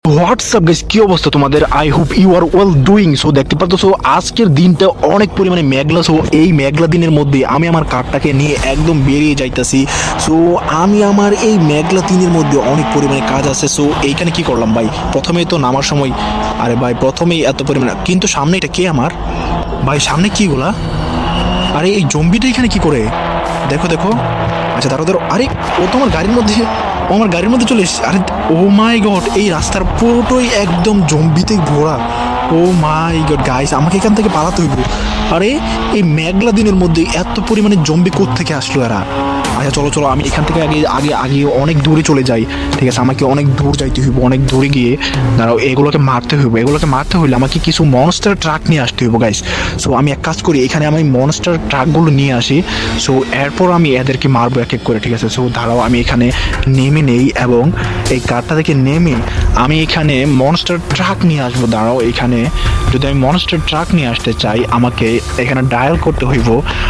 WhatsApp guys, কি অবস্থা তোমাদের? I hope you are well doing. So দেখতে পাচ্ছ আজকের দিনটা অনেক পরিমাণে মেঘলা। সো এই মেঘলা দিনের মধ্যে আমি আমার কারটাকে নিয়ে একদম বেরিয়ে যাইতাছি। সো আমি আমার এই মেঘলা দিনের মধ্যে অনেক পরিমাণে কাজ আছে। সো এইখানে কি করলাম ভাই, প্রথমেই তো নামার সময়, আরে ভাই প্রথমেই এত পরিমাণে, কিন্তু সামনে এটা কে আমার ভাই? সামনে কি গুলা? আরে এই জম্বিটা এখানে কি করে? দেখো দেখো, আচ্ছা দাঁড়ো দাঁড়ো, আরে ও তো আমার গাড়ির মধ্যে, ও আমার গাড়ির মধ্যে চলে এসেছে। আরে ও মাই গড, এই রাস্তার পুরোটাই একদম জম্বিতে ভরা। ও মাই গড গাইস, আমাকে এখান থেকে পালাতে হইব। আরে এই মেঘলা দিনের মধ্যে এত পরিমাণে জম্বি কোত্থেকে আসলো এরা? আচ্ছা চলো চলো, আমি এখান থেকে আগে আগে আগে অনেক দূরে চলে যাই। ঠিক আছে, আমাকে অনেক দূর যাইতে হইব, অনেক দূরে গিয়ে দাঁড়াও এগুলোকে মারতে হইব। এগুলোকে মারতে হইলে আমাকে কিছু মনস্টার ট্রাক নিয়ে আসতে হইব গাইস। সো আমি এক কাজ করি, এখানে আমি মনস্টার ট্রাকগুলো নিয়ে আসি। সো এরপর আমি এদেরকে মারবো এক এক করে। ঠিক আছে, সো দাঁড়াও আমি এখানে নেমে নেই এবং এই কারটা থেকে নেমে আমি এখানে মনস্টার ট্রাক নিয়ে আসবো। দাঁড়াও, এখানে যদি আমি মনস্টার ট্রাক নিয়ে আসতে চাই আমাকে এখানে ডায়াল করতে হইব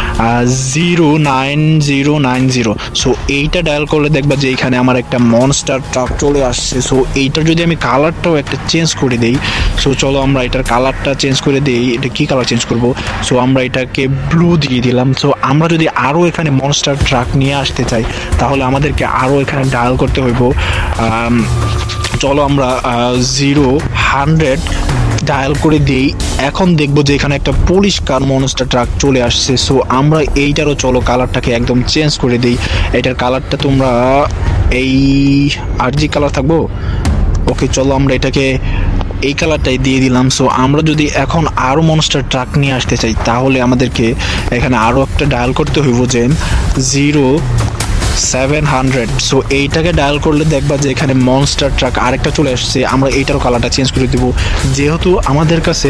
09090। সো এইটা ডায়াল করলে দেখবা যে এখানে আমার একটা মনস্টার ট্রাক চলে আসছে। সো এইটার যদি আমি কালারটাও একটা চেঞ্জ করে দিই, সো চলো আমরা এটার কালারটা চেঞ্জ করে দিই। এটা কি কালার চেঞ্জ করব? সো আমরা এটাকে ব্লু দিয়ে দিলাম। সো আমরা যদি আরও এখানে মনস্টার ট্রাক নিয়ে আসতে চাই তাহলে আমাদেরকে আরও এখানে ডায়াল করতে হইব। চলো আমরা 0100 ডায়াল করে দিই। এখন দেখবো যে এখানে একটা পরিষ্কার মনস্টার ট্রাক চলে আসছে। সো আমরা এইটারও চলো কালারটাকে একদম চেঞ্জ করে দিই। এটার কালারটা তোমরা এই আরজি কালার থাকবো। ওকে চলো আমরা এটাকে এই কালারটাই দিয়ে দিলাম। সো আমরা যদি এখন আরও মনস্টার ট্রাক নিয়ে আসতে চাই তাহলে আমাদেরকে এখানে আরও একটা ডায়াল করতে হইব যে 0700। সো এইটাকে ডায়াল করলে দেখবা যে এখানে মনস্টার ট্রাক আরেকটা চলে আসছে। আমরা এইটারও কালারটা চেঞ্জ করে দেবো, যেহেতু আমাদের কাছে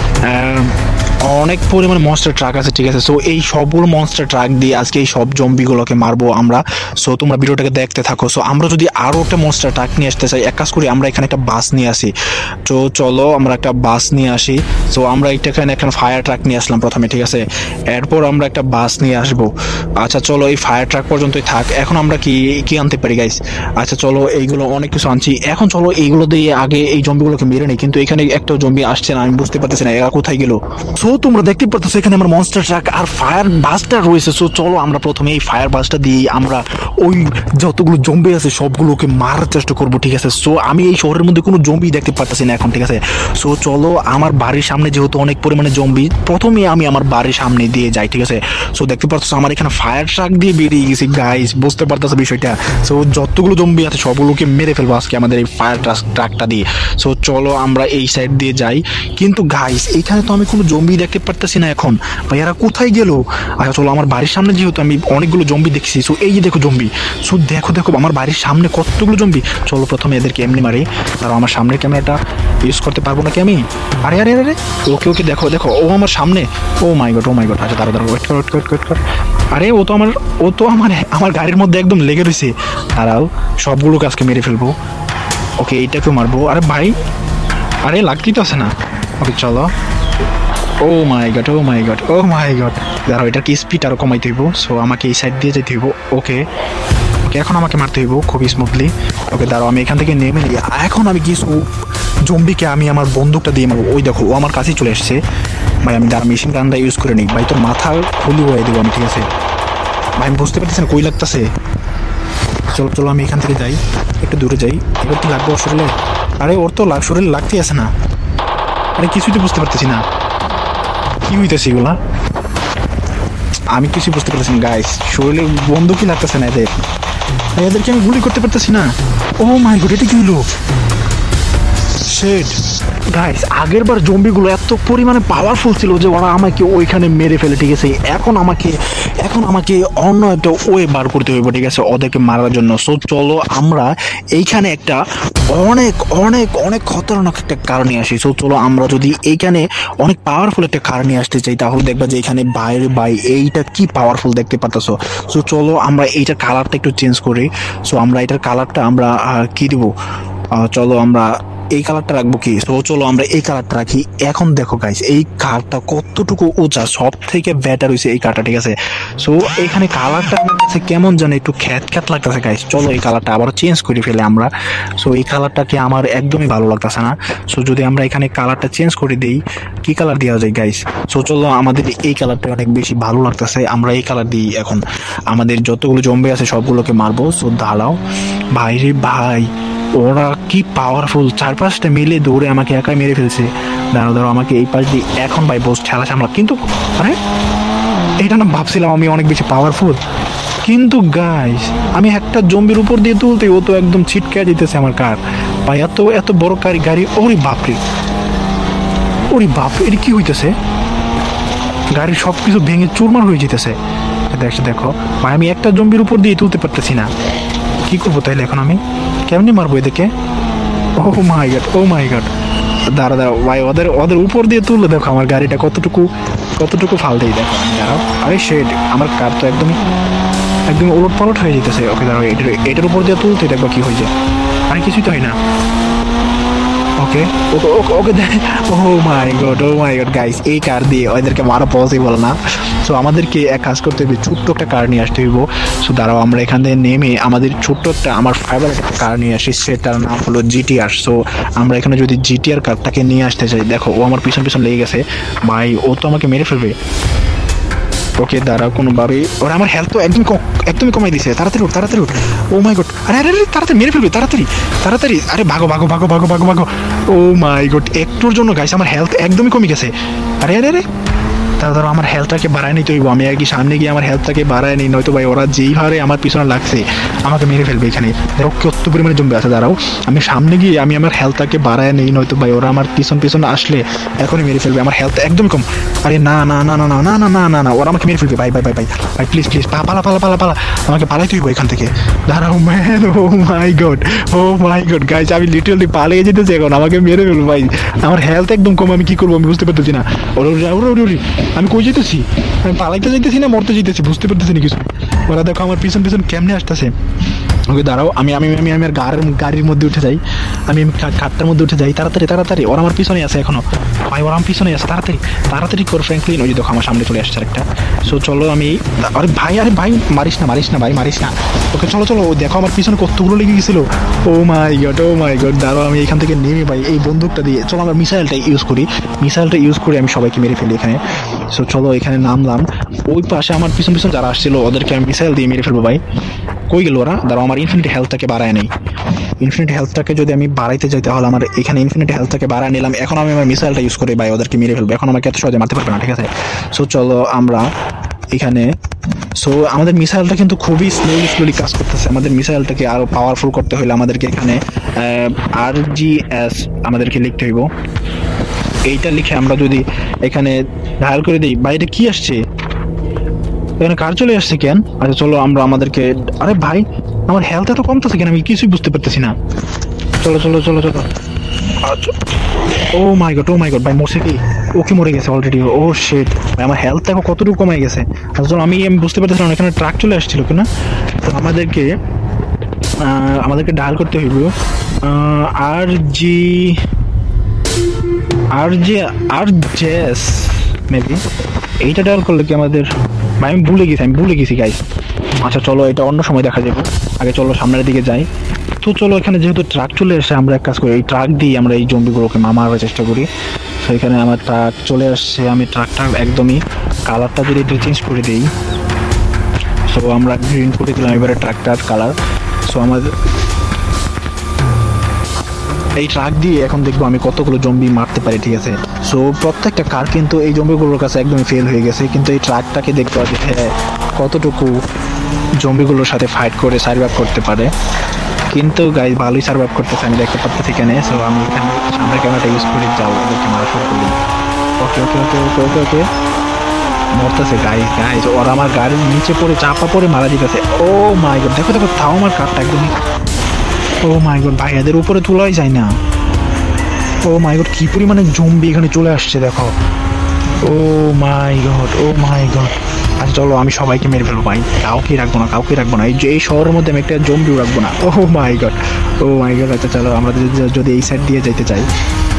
অনেক পরিমাণে মনস্টার ট্রাক আছে। ঠিক আছে, সো এই সবগুলো মনস্টার ট্রাক দিয়ে আজকে এই সব জম্বিগুলোকে মারবো আমরা। সো তোমরা ভিডিওটাকে দেখতে থাকো। সো আমরা যদি আরও একটা মনস্টার ট্রাক নিয়ে আসতে চাই, এক কাজ করি আমরা এখানে একটা বাস নিয়ে আসি। তো চলো আমরা একটা বাস নিয়ে আসি। সো আমরা এখানে একটা ফায়ার ট্রাক নিয়ে আসলাম প্রথমে। ঠিক আছে, এরপর আমরা একটা বাস নিয়ে আসবো। আচ্ছা চলো এই ফায়ার ট্রাক পর্যন্তই থাক। এখন আমরা কি কি আনতে পারি গাইস? আচ্ছা চলো এইগুলো অনেক কিছু আনছি। এখন চলো এইগুলো দিয়ে আগে এই জম্বিগুলোকে মেরে নেই, কিন্তু এখানে একটা জম্বি আসছে না, আমি বুঝতে পারতেছি না এরা কোথায় গেল। সো তোমরা দেখতে পাচ্ছ এখানে আমার মনস্টার ট্রাক আর ফায়ার বাসটা রয়েছে। সো চলো আমরা প্রথমে এই ফায়ার বাসটা দিয়ে আমরা ওই যতগুলো জম্বি আছে সবগুলোকে মারার চেষ্টা করবো। ঠিক আছে, সো আমি এই শহরের মধ্যে কোনো জম্বি দেখতে পারতেছি না এখন। ঠিক আছে, সো চলো আমার বাড়ির সামনে যেহেতু অনেক পরিমাণে জম্বি, প্রথমে আমি আমার বাড়ির সামনে দিয়ে যাই। ঠিক আছে, সো দেখতে পাচ্ছ আমার এখানে ফায়ার ট্রাক দিয়ে বেরিয়ে গেছি গাইস, বুঝতে পারতেছো বিষয়টা? সো যতগুলো জম্বি আছে সবগুলোকে মেরে ফেলবো আজকে আমাদের এই ফায়ার ট্রাকটা দিয়ে। সো চলো আমরা এই সাইড দিয়ে যাই। কিন্তু গাইস এখানে তো আমি কোনো জম্বি দেখতে পারতেছি না এখন। ভাই এরা কোথায় গেল? আচ্ছা চলো আমার বাড়ির সামনে যেহেতু আমি অনেকগুলো জম্বি দেখছি। সো এই যে দেখো জম্বি, সো দেখো দেখো আমার বাড়ির সামনে কতগুলো জম্বি। চলো প্রথমে এদেরকে এমনি মারি। আর আমার সামনের ক্যামেরাটা ইউজ করতে পারবো নাকি আমি? আরে আরে আরে, ওকে ওকে দেখো দেখো ও আমার সামনে। Oh my god oh my god. আচ্ছা দাঁড়া দাঁড়া, ওয়েট কর ওয়েট কর ওয়েট কর। আরে ও তো আমার গাড়ির মধ্যে একদম লেগে রয়েছে। দাঁড়াও সবগুলোকে আজকে মেরে ফেলবো। ওকে এইটাকেও মারবো। আরে ভাই, আরে লাগতেই তো আছে না। ওকে চলো। Oh my god oh my god oh my god. দাঁড়াও এটার কি স্পিড আরও কমাইতে হইব। সো আমাকে এই সাইড দিয়ে যেতে হইব। ওকে ওকে এখন আমাকে মারতে হইব খুবই স্মুথলি। ওকে দাঁড়াও আমি এখান থেকে নেমে নিই। এখন আমি কিছু জম্বিকে আমি আমার বন্দুকটা দিয়ে মারবো। ওই দেখো ও আমার কাছেই চলে এসছে। ভাই আমি দাঁড়া মেশিন গানটা ইউজ করে নিই। ভাই তোর মাথা খুলি হয়ে দেবো আমি। ঠিক আছে ভাই, আমি বুঝতে পারতেছি না কই লাগতেছে। চলো চলো আমি এখান থেকে যাই, একটু দূরে যাই। এবার কি লাগবে ওর শরীরে? আরে ওর তো শরীরে লাগতেই আছে না। আরে কিছুই তো বুঝতে পারতেছি না কি হইতেছে এগুলা। আমি কিছুই বুঝতে পারতেছি না গাইস, শরীরে বন্দুকই লাগতেছে না এদেরকে আমি গুলি করতে পারতেছি না। ও মাই গড, এটা কি হলো? শেট গাইস, আগের বার জম্বিগুলো এত পরিমাণে পাওয়ারফুল ছিল যে ওরা আমাকে ওইখানে মেরে ফেলে। ঠিক আছে, এখন আমাকে অন্য একটা ওয়ে বার করতে হইব। ঠিক আছে, ওদেরকে মারার জন্য। সো চলো আমরা এইখানে একটা অনেক অনেক অনেক খতরনাক একটা কার নিয়ে আসি। সো চলো আমরা যদি এইখানে অনেক পাওয়ারফুল একটা কার নিয়ে আসতে চাই তাহলে দেখবা যে এখানে বাইরে এইটা কি পাওয়ারফুল দেখতে পাচ্ছো। সো চলো আমরা এইটার কালারটা একটু চেঞ্জ করি। সো আমরা এটার কালারটা আমরা কি দিব? চলো আমরা এই কালারটা রাখবো কি? তো চলো আমরা এই কালারটা রাখি। এখন দেখো গাইস, এই কারটা কতটুকু উঁচা, সব থেকে বেটার হয়েছে এই কারটা, ঠিক আছে? সো এখানে কালারটা আমার কাছে কেমন জানে একটু খ্যাত খ্যাত লাগতেছে গাইস। চলো এই কালারটা আবার চেঞ্জ করে ফেলে আমরা। সো এই কালারটাকে আমার একদমই ভালো লাগতেছে না। সো যদি আমরা এখানে কালারটা চেঞ্জ করে দিই, কি কালার দেওয়া যায় গাইস? সো চলো আমাদের এই কালারটা অনেক বেশি ভালো লাগতেছে, আমরা এই কালার দিই। এখন আমাদের যতগুলো জম্বি আছে সবগুলোকে মারবো। সো দাঁড়াও ভাই রে ভাই, ওরা কি পাওয়ারফুল, 4-5টা মিলে দৌড়ে আমাকে একাই মেরে ফেলছে। দাঁড়াও আমাকে এই পাশ দিয়ে এখন ভাই বস ঠেলা সামলা। কিন্তু আরে এটা না ভাবছিলাম আমি অনেক বেশি পাওয়ারফুল, কিন্তু গাইস আমি একটা জম্বির উপর দিয়ে তুলতে ও তো একদম ছিটকে দিতেছে আমার কার। ভাই এত এত বড় গাড়ি, ওরে বাপরে এটা কি হইতেছে? গাড়ির সব কিছু ভেঙে চুরমার হয়ে যেতেছে। দেখো ভাই, আমি একটা জম্বির উপর দিয়ে তুলতে পারতেছি না। কি করবো তাইলে এখন? আমি কেমনি মারবো এদেরকে? ও মাই গড দাঁড়া ভাই, ওদের উপর দিয়ে তুললে দেখো আমার গাড়িটা কতটুকু ফাল দেই দেখো। দাঁড়াও, আরে শেড, আমার কার তো একদম উলট পালট হয়ে যেতেছে। ওকে দাঁড়াও, এটার উপর দিয়ে তুলতে দেখবো কি হয়েছে। আরে কিছুই তো হয় না। ওকে ও মাই গড গাইস, এই কার দিয়ে ওদেরকে মারা পসিবল না। সো আমাদেরকে এক কাজ করতে হবে, ছোট্ট একটা কার নিয়ে আসতে হইব। সো দাঁড়াও আমরা এখান থেকে নেমে আমাদের ছোট্ট একটা আমার ফেভারিট একটা কার নিয়ে আসি, সেটার নাম হলো জিটিআর। সো আমরা এখানে যদি জিটিআর কারটাকে নিয়ে আসতে চাই, দেখো ও আমার পিছন লেগে গেছে ভাই, ও তো আমাকে মেরে ফেলবে। ওকে দাঁড়াও, কোনোভাবে ওরা আমার হেলথ তো একদমই কমাই দিছে। তাড়াতাড়ি উঠ। ও মাই গড, আরে তাড়াতাড়ি মেরে ফেলবে, তাড়াতাড়ি আরে ভাগো। ও মাই গড, একটুর জন্য গাইস আমার হেলথ একদমই কমে গেছে। আরে ধরো আমার হেলথটাকে বাড়ায় নিতে হইব। আমি আর কি সামনে গিয়ে আমার হেলথটাকে বাড়ায় নিই, নয়তো ভাই ওরা যেই হারে আমার পিছনে লাগছে আমাকে মেরে ফেলবে। এখানে দেখো কত পরিমাণে জম্বি আছে। দাঁড়াও আমি সামনে গিয়ে আমি আমার হেলথটাকে বাড়ায় নিই, নয়তো ভাই ওরা আমার পিছনে আসলে এখনই মেরে ফেলবে। আমার হেলথ একদমই কম। আরে না, ওরা আমাকে মেরে ফেলবে। ভাই প্লিজ পালা আমাকে পালাইতে হইব এখান থেকে। দাঁড়াও man, oh my god guys, আমি লিটারালি পালিয়ে যেতেছি এখন, আমাকে মেরে ফেলবো ভাই। আমার হেলথ একদম কম, আমি কি করবো আমি বুঝতে পারতেছি না। আমি কই যেতেছি? আমি পালাইতে যাইতেছি না মরতে যেতেছি, বুঝতে পারতেছি না কিছু। ওরা দেখো আমার পিছন কেমনে আসতেছে। ওকে দাঁড়াও, আমি আমার গাড়ির মধ্যে উঠে যাই। আমি খাটটার মধ্যে উঠে যাই। তাড়াতাড়ি ওরা আমার পিছনে আছে এখনো। ভাই ওরা আমার পিছনে আছে, তাড়াতাড়ি কর ফ্র্যাঙ্কলিন। ওই যে দেখো আমার সামনে চলে আসছে একটা। সো চলো আমি, আরে ভাই মারিস না ভাই, মারিস না। ওকে চলো দেখো আমার পিছনে কতগুলো লেগে গেছিল। ও মাই গড দাঁড়াও, আমি এখান থেকে নেমে ভাই এই বন্দুকটা দিয়ে চলো আমরা মিসাইলটা ইউজ করি আমি সবাইকে মেরে ফেলি এখানে। সো চলো এখানে নামলাম। ওই পাশে আমার পিছন যারা আসছিল ওদেরকে আমি মিসাইল দিয়ে মেরে ফেলবো। ভাই কই গেল ওরা? দাঁড়াও আমার ইনফিনিটি হেলথটাকে বাড়ায় নেই। ইনফিনিটি হেলথটাকে যদি আমি বাড়াইতে যাই তাহলে আমার এখানে ইনফিনিটি হেলথটাকে বাড়ায় নিলাম। এখন আমি আমার মিসাইলটা ইউজ করে ভাই ওদেরকে মেরে ফেলবো। এখন আমাকে এত সহজে মারতে পারবে না, ঠিক আছে? সো চলো আমরা এখানে, সো আমাদের মিসাইলটা কিন্তু খুবই স্লোলি কাজ করতেছে। আমাদের মিসাইলটাকে আরো পাওয়ারফুল করতে হলে আমাদেরকে এখানে RGS আমাদেরকে লিখতে হইব। এইটা লিখে আমরা যদি এখানে ডায়াল করে দিই, বাইরে কি আসছে? এখানে কার চলে আসছে কেন? আচ্ছা চলো আমরা আমাদেরকে, আরে ভাই আমার হেলথ এত কমতেছে কেন? আমি কিছুই বুঝতে পারতেছি না। চলো ও মাই গড ভাই মরছে কি? ও কি মরে গেছে অলরেডি? ও শিট ভাই, আমার হেলথ দেখো কতটুকু কমে গেছে। আসলে আমি বুঝতে পারতেছিলাম এখানে ট্রাক চলে আসছিল কিনা। তো আমাদেরকে ডায়াল করতে হইব RGS মেবি। এইটা ডায়াল করলে কি আমাদের, ভাই আমি ভুলে গেছি গাইস। আচ্ছা চলো এটা অন্য সময় দেখা যাবে, আগে চলো সামনের দিকে যাই। তো চলো এখানে যেহেতু ট্রাক চলে আসে, আমরা এক কাজ করি, এই ট্রাক দিয়ে আমরা এই জম্বিগুলোকে মারার চেষ্টা করি। তো এখানে আমার ট্রাক চলে আসছে, আমি ট্রাকটা একদমই কালারটা যদি একটু চেঞ্জ করে দিই। সো আমরা গ্রিন করে দিলাম এবারে ট্রাকটার কালার। সো আমাদের এই ট্রাক দিয়ে এখন দেখবো আমি কতগুলো জম্বি মারতে পারি, ঠিক আছে? সো প্রত্যেকটা কার কিন্তু এই জম্বিগুলোর কাছে একদমই ফেল হয়ে গেছে, কিন্তু এই ট্রাকটাকে দেখতে হবে কতটুকু জম্বিগুলোর সাথে ফাইট করে সার্ভাইভ করতে পারে। কিন্তু গাইস ভালোই সার্ভাইভ করতেছে, আমি দেখতে পাচ্ছি এখানে। সো আমি এখানে সামনের ক্যামেরাটা ইউজ করে যাও ওদেরকে মারা শুরু করি। ওকে মরতেছে গাইস, ওরা আমার গাড়ির নিচে পড়ে চাপা পড়ে মারা যেতেছে। ও মাই গড, দেখো তাও আমার কারটা একদমই, ও মাই গড ভাই এদের উপরে তোলাই যায় না। ও মাই গড কি পরিমাণে জম্বি এখানে চলে আসছে দেখো। ও মাই গড আচ্ছা আচ্ছা চলো আমি সবাইকে মেরে ফেলবো ভাই, কাউকে রাখবো না, কাউকে রাখবো না। এই শহরের মধ্যে আমি একটা জম্বিও রাখবো না। Oh my god, oh my god. আচ্ছা চলো আমরা যদি এই সাইড দিয়ে যেতে চাই।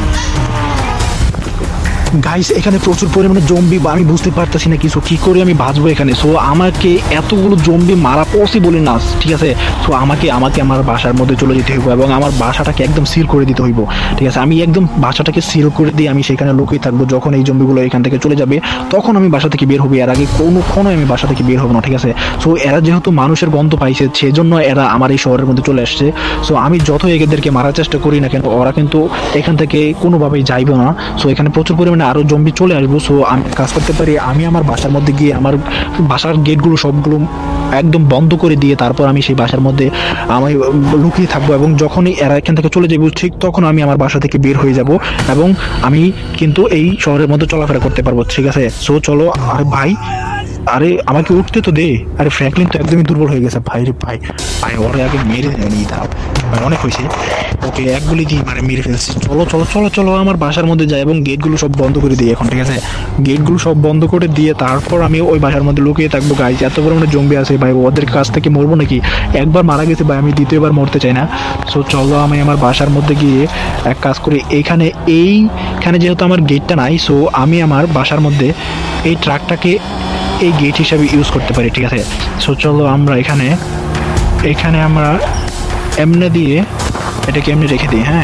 গাইস এখানে প্রচুর পরিমাণে জম্বি, আমি বুঝতে পারতেছি না কিছু, কি করে আমি বাঁচবো এখানে। সো আমাকে এতগুলো জম্বি মারা পসিবলই না, ঠিক আছে। সো আমাকে আমার বাসার মধ্যে চলে যেতে হইব এবং আমার বাসাটাকে একদম সিল করে দিতে হইব, ঠিক আছে। আমি একদম বাসাটাকে সিল করে দিয়ে আমি সেখানে লুকিয়ে থাকবো। যখন এই জম্বিগুলো এখান থেকে চলে যাবে তখন আমি বাসা থেকে বের হবো, এর আগে কোনোক্ষণই আমি বাসা থেকে বের হবো না, ঠিক আছে। সো এরা যেহেতু মানুষের গন্ধ পাইছে সেজন্য এরা আমার এই শহরের মধ্যে চলে আসছে। সো আমি যত এদেরকে মারার চেষ্টা করি না কেন, ওরা কিন্তু এখান থেকে কোনোভাবেই যাইবে না। সো এখানে প্রচুর পরিমাণে আরো জম্বি চলে আসবো। সো আমি কাজ করতে পারি, আমি আমার বাসার মধ্যে গিয়ে আমার বাসার গেটগুলো সবগুলো একদম বন্ধ করে দিয়ে তারপর আমি সেই বাসার মধ্যে আমি লুকিয়ে থাকবো এবং যখনই এরা এখান থেকে চলে যাবো ঠিক তখন আমি আমার বাসা থেকে বের হয়ে যাব এবং আমি কিন্তু এই শহরের মধ্যে চলাফেরা করতে পারবো, ঠিক আছে। সো চলো। আরে ভাই, আরে আমাকে উঠতে তো দে। আরে ফ্র্যাঙ্কলিন তো একদমই দুর্বল হয়ে গেছে ভাই রে ভাই। ভাই ওরে আগে মেরে নিয়ে দাও ভাই, অনেক হয়েছে। ওকে এক গুলি দিয়ে মেরে ফেলছি। চলো চলো চলো চলো আমার বাসার মধ্যে যাই এবং গেটগুলো সব বন্ধ করে দিই এখন, ঠিক আছে। গেটগুলো সব বন্ধ করে দিয়ে তারপর আমি ওই বাসার মধ্যে লুকিয়ে থাকবো। গাইজ এত পরিমাণে জম্বি আছে ভাই, ওদের কাছ থেকে মরবো নাকি? একবার মারা গেছে ভাই, আমি দ্বিতীয়বার মরতে চাই না। সো চলো আমি আমার বাসার মধ্যে গিয়ে এক কাজ করি, এইখানে যেহেতু আমার গেটটা নাই, সো আমি আমার বাসার মধ্যে এই ট্রাকটাকে এই গেট হিসাবে ইউজ করতে পারি, ঠিক আছে। সো চলো আমরা এখানে আমরা এমনি দিয়ে এটাকে এমনি রেখে দিই। হ্যাঁ,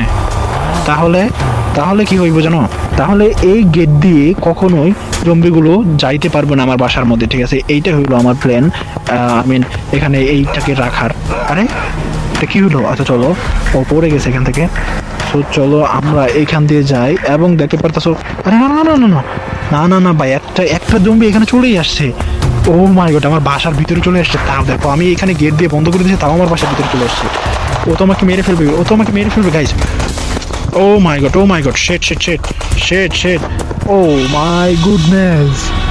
তাহলে কি হইব জানো? তাহলে এই গেট দিয়ে কখনোই জম্বিগুলো যাইতে পারবে না আমার বাসার মধ্যে, ঠিক আছে। এইটা হইলো আমার প্ল্যান। এখানে এইটাকে রাখার। আরে এটা কি হলো? আচ্ছা চলো, ও পড়ে গেছে এখান থেকে। সো চলো আমরা এইখান দিয়ে যাই এবং দেখতে পারতেছো, আরে না না না না না না না না ভাই, একটা জম্বি এখানে চলেই আসছে। ও মাই গড, আমার বাসার ভিতরে চলে আসছে। তাও দেখো আমি এখানে গেট দিয়ে বন্ধ করে দিয়েছি, তাও আমার বাসার ভিতরে চলে আসছে। ও তো আমাকে মেরে ফেলবে guys. Oh my god, shit, oh my goodness.